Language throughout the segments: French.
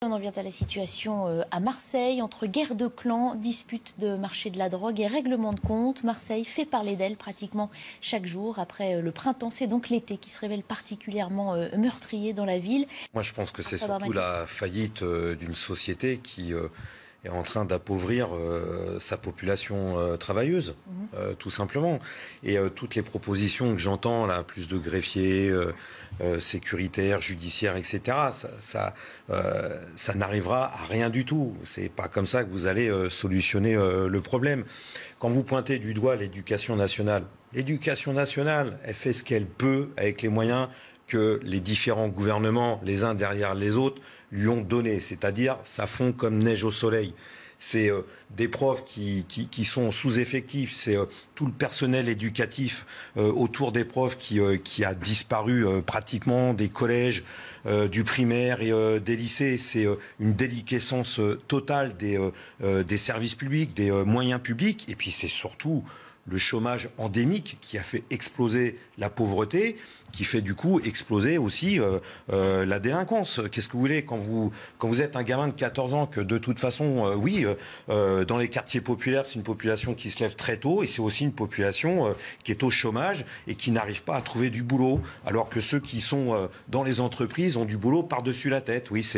On en vient à la situation à Marseille, entre guerre de clans, dispute de marché de la drogue et règlement de compte. Marseille fait parler d'elle pratiquement chaque jour. Après le printemps, c'est donc l'été qui se révèle particulièrement meurtrier dans la ville. Moi, je pense que c'est surtout la faillite d'une société qui est en train d'appauvrir sa population travailleuse, tout simplement. Et toutes les propositions que j'entends, là, plus de greffiers, sécuritaires, judiciaires, etc., ça n'arrivera à rien du tout. C'est pas comme ça que vous allez solutionner le problème. Quand vous pointez du doigt l'éducation nationale, elle fait ce qu'elle peut avec les moyens que les différents gouvernements, les uns derrière les autres, lui ont donné. C'est-à-dire, ça fond comme neige au soleil. C'est des profs qui sont sous-effectifs, c'est tout le personnel éducatif autour des profs qui a disparu pratiquement des collèges, du primaire et des lycées. C'est une déliquescence totale des services publics, des moyens publics. Et puis c'est surtout le chômage endémique qui a fait exploser la pauvreté, qui fait du coup exploser aussi la délinquance. Qu'est-ce que vous voulez quand vous êtes un gamin de 14 ans, que de toute façon, dans les quartiers populaires, c'est une population qui se lève très tôt et c'est aussi une population qui est au chômage et qui n'arrive pas à trouver du boulot, alors que ceux qui sont dans les entreprises ont du boulot par-dessus la tête. Oui,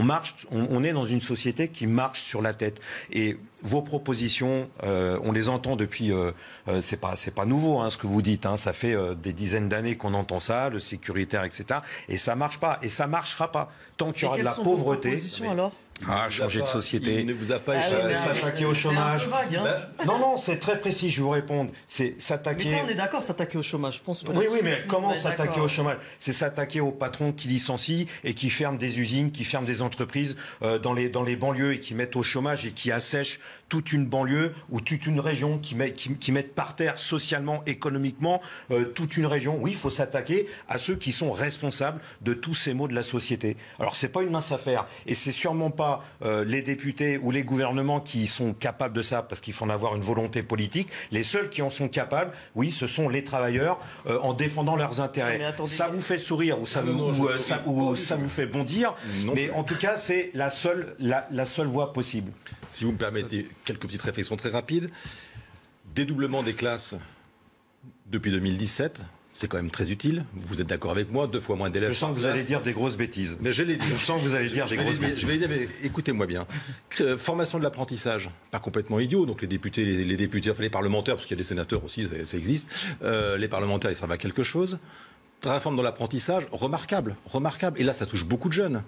on est dans une société qui marche sur la tête. Et vos propositions, on les entend depuis... c'est pas nouveau ce que vous dites. Ça fait des dizaines d'années qu'on entend ça, le sécuritaire, etc. Et ça marche pas. Et ça marchera pas. Tant qu'il y aura de la pauvreté... Alors changer de société. Il ne vous a pas échappé. S'attaquer au chômage. Vague, Non, c'est très précis, je vais vous répondre. C'est s'attaquer... Mais ça, on est d'accord, s'attaquer au chômage. Je pense oui, mais comment s'attaquer au chômage? C'est s'attaquer aux patrons qui licencient et qui ferment des usines, qui ferment des entreprises dans les banlieues et qui mettent au chômage et qui assèchent toute une banlieue ou toute une région, qui mettent par terre socialement, économiquement, toute une région. Oui, il faut s'attaquer à ceux qui sont responsables de tous ces maux de la société. Alors, c'est pas une mince affaire et c'est sûrement pas les députés ou les gouvernements qui sont capables de ça, parce qu'il faut en avoir une volonté politique. Les seuls qui en sont capables, oui, ce sont les travailleurs en défendant leurs intérêts. Ça vous fait sourire ou ça vous fait bondir, mais en tout cas, c'est la seule voie possible. Si vous me permettez, quelques petites réflexions très rapides. Dédoublement des classes depuis 2017. C'est quand même très utile. Vous êtes d'accord avec moi, 2 fois moins d'élèves. Je sens que vous allez dire des grosses bêtises. Mais je l'ai dit. Je sens que vous allez dire des grosses bêtises. Je vais dire, mais écoutez-moi bien. Formation de l'apprentissage, pas complètement idiot. Donc les députés, les parlementaires, parce qu'il y a des sénateurs aussi, ça existe. Les parlementaires, ils servent à quelque chose. Réforme dans l'apprentissage, remarquable. Et là, ça touche beaucoup de jeunes.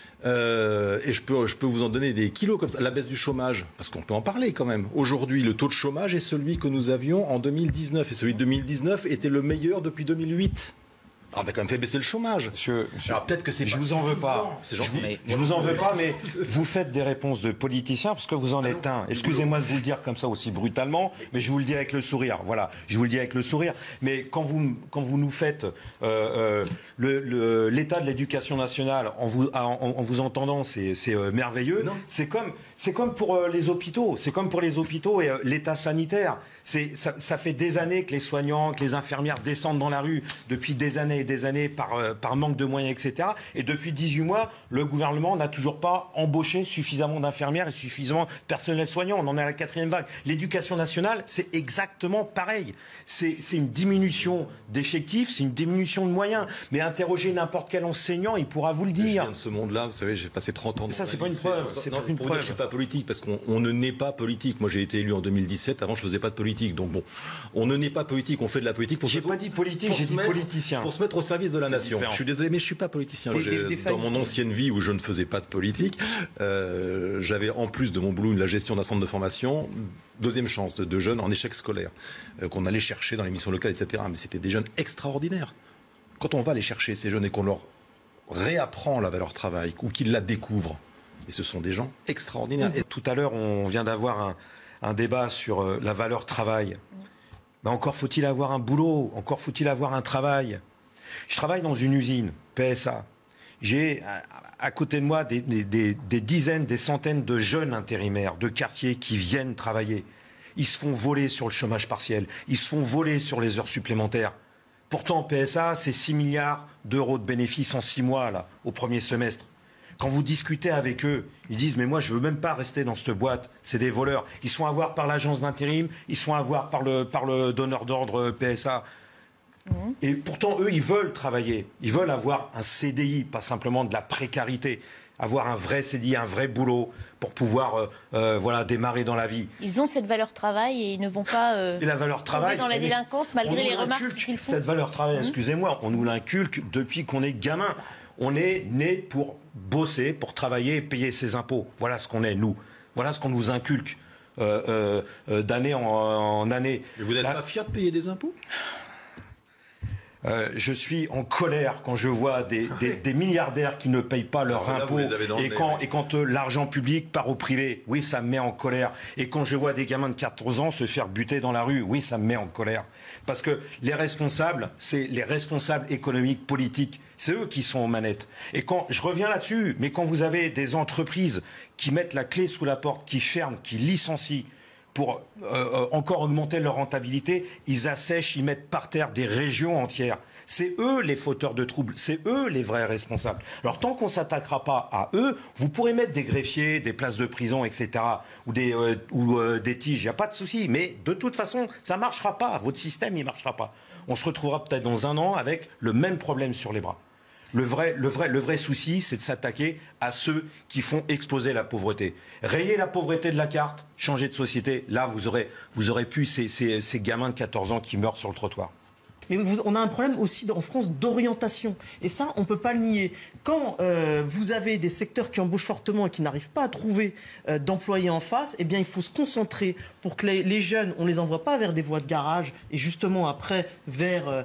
Et je peux vous en donner des kilos comme ça. La baisse du chômage, parce qu'on peut en parler quand même. Aujourd'hui, le taux de chômage est celui que nous avions en 2019. Et celui de 2019 était le meilleur depuis 2008. Alors, on a quand même fait baisser le chômage. Monsieur, alors peut-être que c'est je vous en veux pas. Je vous en veux pas, mais vous faites des réponses de politiciens parce que vous en êtes un. Excusez-moi de vous le dire comme ça aussi brutalement, mais je vous le dis avec le sourire. Voilà, je vous le dis avec le sourire. Mais quand vous nous faites l'état de l'éducation nationale en vous entendant, c'est merveilleux. C'est comme pour les hôpitaux. C'est comme pour les hôpitaux et l'état sanitaire. Ça fait des années que les soignants, que les infirmières descendent dans la rue depuis des années et des années par manque de moyens, etc. Et depuis 18 mois, le gouvernement n'a toujours pas embauché suffisamment d'infirmières et suffisamment de personnel soignant. On en est à la 4e vague. L'éducation nationale, c'est exactement pareil. C'est une diminution d'effectifs, c'est une diminution de moyens. Mais interrogez n'importe quel enseignant, il pourra vous le dire. Je viens de ce monde-là, vous savez, j'ai passé 30 ans dans ça, c'est pas une preuve. C'est pas une preuve. Je suis pas politique, parce qu'on ne naît pas politique. Moi, j'ai été élu en 2017. Avant, je faisais pas de politique. Donc bon, on ne naît pas politique, on fait de la politique. J'ai pas dit politique, j'ai dit politicien. Pour se mettre au service de la nation. Différent. Je suis désolé, mais je suis pas politicien. Dans mon ancienne vie où je ne faisais pas de politique, j'avais en plus de mon boulot la gestion d'un centre de formation, 2e chance de jeunes en échec scolaire, qu'on allait chercher dans les missions locales, etc. Mais c'était des jeunes extraordinaires. Quand on va les chercher, ces jeunes, et qu'on leur réapprend la valeur travail, ou qu'ils la découvrent, et ce sont des gens extraordinaires. Et tout à l'heure, on vient d'avoir un débat sur la valeur travail. Mais encore faut-il avoir un boulot, encore faut-il avoir un travail. Je travaille dans une usine, PSA. J'ai à côté de moi des dizaines, des centaines de jeunes intérimaires de quartier qui viennent travailler. Ils se font voler sur le chômage partiel, ils se font voler sur les heures supplémentaires. Pourtant, PSA, c'est 6 milliards d'euros de bénéfices en 6 mois, là, au premier semestre. Quand vous discutez avec eux, ils disent mais moi je veux même pas rester dans cette boîte, c'est des voleurs. Ils sont à voir par l'agence d'intérim, ils sont à voir par le donneur d'ordre PSA. Et pourtant eux ils veulent travailler, ils veulent avoir un CDI, pas simplement de la précarité, avoir un vrai CDI, un vrai boulot pour pouvoir démarrer dans la vie. Ils ont cette valeur travail et ils ne vont pas et la valeur travail dans la délinquance malgré les remarques qu'ils font. Cette valeur travail, excusez-moi, on nous l'inculque depuis qu'on est gamin. On est né pour bosser, pour travailler et payer ses impôts. Voilà ce qu'on est, nous. Voilà ce qu'on nous inculque d'année en année. Et vous n'êtes pas fier de payer des impôts ? Je suis en colère quand je vois des milliardaires qui ne payent pas leurs impôts et quand l'argent public part au privé. Oui, ça me met en colère. Et quand je vois des gamins de 14 ans se faire buter dans la rue, oui, ça me met en colère. Parce que les responsables, c'est les responsables économiques, politiques, c'est eux qui sont aux manettes. Et quand je reviens là-dessus, mais quand vous avez des entreprises qui mettent la clé sous la porte, qui ferment, qui licencient, pour encore augmenter leur rentabilité, ils assèchent, ils mettent par terre des régions entières. C'est eux les fauteurs de troubles, c'est eux les vrais responsables. Alors tant qu'on ne s'attaquera pas à eux, vous pourrez mettre des greffiers, des places de prison, etc. ou des tiges, il n'y a pas de souci. Mais de toute façon, ça ne marchera pas. Votre système, il ne marchera pas. On se retrouvera peut-être dans un an avec le même problème sur les bras. Le vrai souci, c'est de s'attaquer à ceux qui font exploser la pauvreté. Rayer la pauvreté de la carte, changer de société, là, vous aurez pu ces gamins de 14 ans qui meurent sur le trottoir. Mais on a un problème aussi en France d'orientation. Et ça, on ne peut pas le nier. Quand vous avez des secteurs qui embauchent fortement et qui n'arrivent pas à trouver d'employés en face, eh bien, il faut se concentrer pour que les jeunes, on ne les envoie pas vers des voies de garage et justement après vers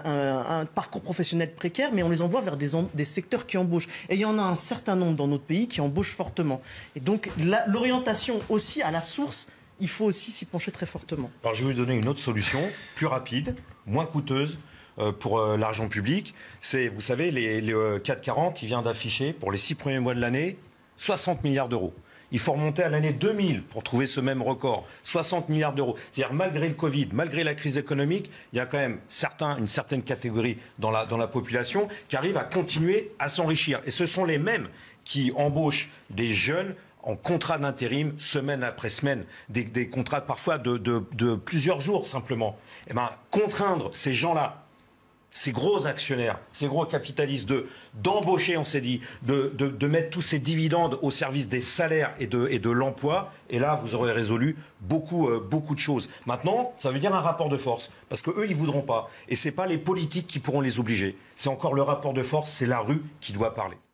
un parcours professionnel précaire, mais on les envoie vers des secteurs qui embauchent. Et il y en a un certain nombre dans notre pays qui embauchent fortement. Et donc, l'orientation aussi à la source, il faut aussi s'y pencher très fortement. Alors je vais vous donner une autre solution, plus rapide, moins coûteuse pour l'argent public. C'est, vous savez, les 440, il vient d'afficher pour les 6 premiers mois de l'année 60 milliards d'euros. Il faut remonter à l'année 2000 pour trouver ce même record, 60 milliards d'euros. C'est-à-dire malgré le Covid, malgré la crise économique, il y a quand même une certaine catégorie dans la population qui arrive à continuer à s'enrichir. Et ce sont les mêmes qui embauchent des jeunes en contrat d'intérim, semaine après semaine, des contrats parfois de plusieurs jours simplement. Eh ben, contraindre ces gens-là, ces gros actionnaires, ces gros capitalistes, d'embaucher, on s'est dit, de mettre tous ces dividendes au service des salaires et de l'emploi, et là, vous aurez résolu beaucoup de choses. Maintenant, ça veut dire un rapport de force, parce qu'eux, ils ne voudront pas. Et ce n'est pas les politiques qui pourront les obliger. C'est encore le rapport de force, c'est la rue qui doit parler.